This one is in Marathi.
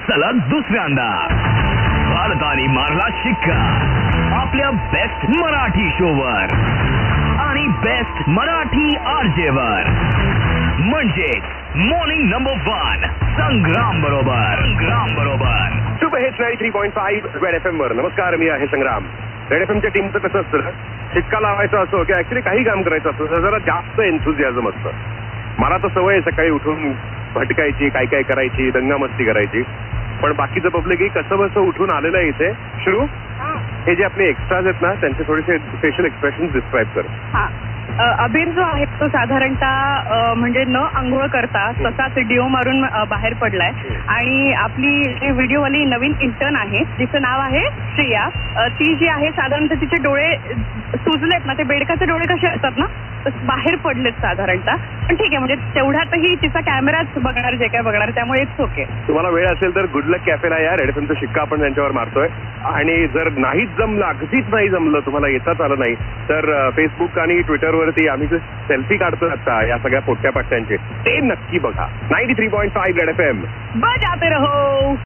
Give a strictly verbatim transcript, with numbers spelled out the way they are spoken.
सलग दुसऱ्यांदा भारताने मारला शिक्का आपल्या बेस्ट मराठी शोवर आणि बेस्ट मराठी आरजेवर, म्हणजेच मॉर्निंग नंबर वन संग्राम बरोबर संग्राम बरोबर super hits ninety three point five red F M वर. नमस्कार, मी आहे संग्राम. रेड एफ एमच्या टीमचं कसं असतं, शिक्का लावायचा असो किंवा ऍक्च्युली काही काम करायचं असतं तर जरा जास्त एन्थुझियाझम असतं. मला तर सवय आहे सकाळी उठून भटकायची, काय काय करायची, दंगामस्ती करायची. पण बाकीचं पब्लिकही कसं बसं उठून आलेलं आहे इथे. श्रू, हे जे आपले एक्स्ट्राज आहेत ना, त्यांचे थोडेसे फेशियल एक्सप्रेशन डिस्क्राईब कर. अबीर जो आहे तो साधारणतः म्हणजे न आंघोळ करता तसाच डिओ मारून बाहेर पडलाय. आणि आपली व्हिडिओवाली नवीन इंटर्न आहे जिचं नाव आहे श्रेया. ती जी आहे साधारणतः तिचे डोळे सुजलेत ना, ते बेडकाचे डोळे कसे असतात ना बाहेर पडलेत साधारणतः. पण ठीक आहे, म्हणजे तेवढ्यातही तिचा कॅमेराच बघणार जे काय बघणार, त्यामुळे इट्स ओके. तुम्हाला वेळ असेल तर गुड लक कॅफेला या. रेड एफ एमचा शिक्का आपण त्यांच्यावर मारतोय. आणि जर नाहीच जमलं, अगदीच नाही जमलं, तुम्हाला येताच आलं नाही, तर फेसबुक आणि ट्विटरवरती आम्ही जे सेल्फी काढतो आता या सगळ्या पोट्ट्या पट्ट्यांचे, ते नक्की बघा. Ninety three point five red F M बजाते रहो.